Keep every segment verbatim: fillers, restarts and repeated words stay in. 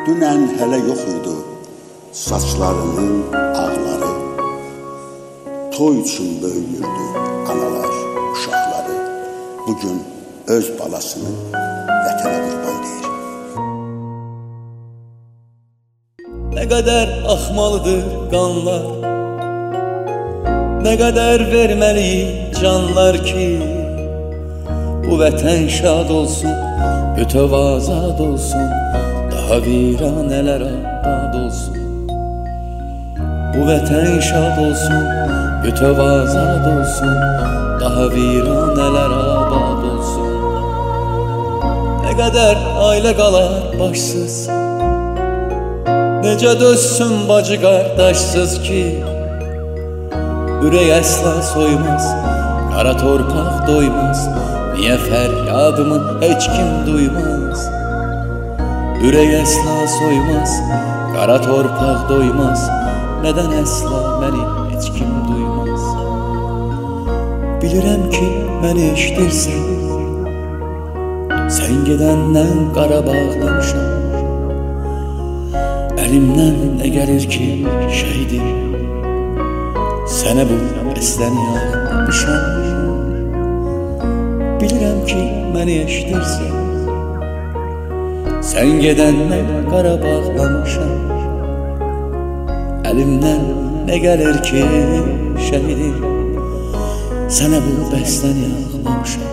Dünən hələ yox idi saçlarının ağları. Toy üçün böyüyürdü analar, uşaqları. Bugün öz balasını vətənə qurban deyir. Nə qədər axmalıdır qanlar, nə qədər verməliyik canlar ki, bu vətən şad olsun, bütöv azad olsun, daha viranələr abad olsun. Bu vətən şad olsun, bütöv azad olsun, daha viranələr abad olsun. Nə qədər ailə qalar başsız, necə dözsün bacı qardaşsız ki, ürək əsla soymaz, qara torpaq doymaz, niyə fəryadımı heç kim duymaz? Ürək əsla soymaz, qara torpaq doymaz, nədən əsla məni heç kim duymaz? Bilirəm ki, məni eşidirsən, sən gedəndən Qarabağlamışam. Əlimdən nə gəlir ki, şəhidim, sənə bu bəsləni ağlamışam. Bilirəm ki, məni eşidirsən, sən gedəndən Qarabağlamışam. Əlimdən nə gəlir ki, şəhidim, sənə bu bəsləni ağlamışam.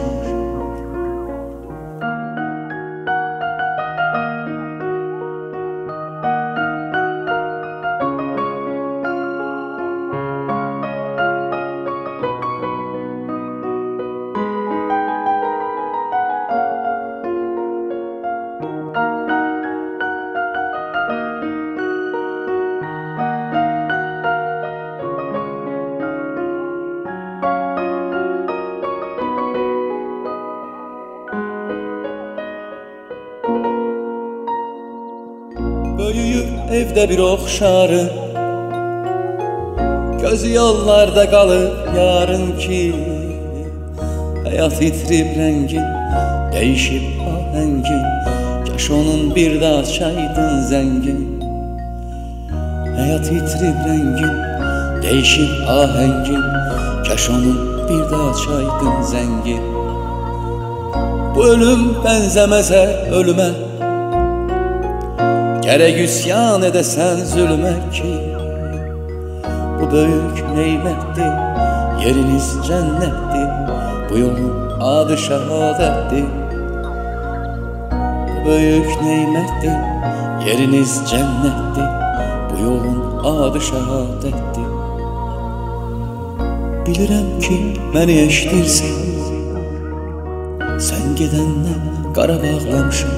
Böyüyür evdə bir oxşarım, gözü yollarda qalıb yarın ki, həyat itirib rəngin, dəyişib ahəngin, kaş onun bir də açaydın zəngin. Həyat itirib rəngin, dəyişib ahəngin, kaş onun bir də açaydın zəngin. Bu ölüm bənzəməzə ölümə, gərək üsyan edəsən zülmə ki, bu böyük neymətdir, yeriniz cənnətdir, bu yolun adı şəhadətdir. Bu böyük neymətdir, yeriniz cənnətdir, bu yolun adı şəhadətdir. Bilirəm ki, məni eşidirsən, sən gedəndən Qarabağlamışam.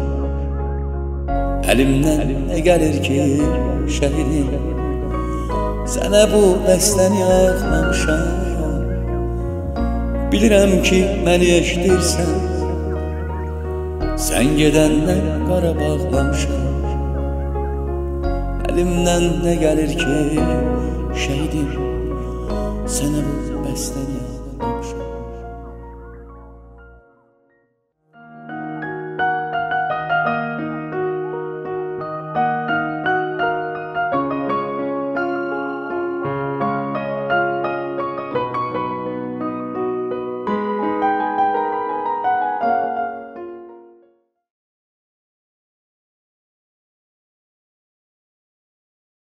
Əlimdən nə gəlir ki, şəhidim, sənə bu bəsləni ağlamışam. Bilirəm ki, məni eşidirsən, sən gedəndən Qarabağlamışam. Əlimdən nə gəlir ki, şəhidim, sənə bu bəsləni